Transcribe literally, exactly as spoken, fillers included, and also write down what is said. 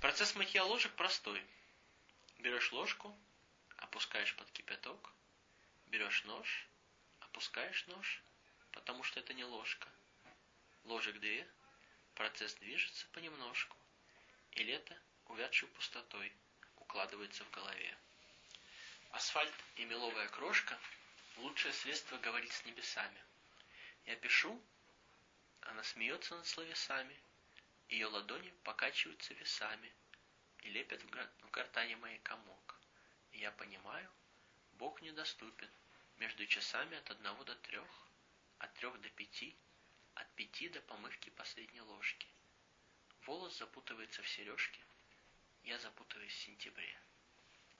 Процесс мытья ложек простой. Берешь ложку, опускаешь под кипяток, берешь нож, опускаешь нож, потому что это не ложка. Ложек две, процесс движется понемножку, и лето, увядшей пустотой, укладывается в голове. Асфальт и меловая крошка – лучшее средство говорить с небесами. Я пишу, она смеется над словесами, ее ладони покачиваются весами и лепят в гортани моей комок. И я понимаю, Бог недоступен между часами от одного до трех, от трех до пяти, от пяти до помывки последней ложки. Волос запутывается в сережке, я запутываюсь в сентябре.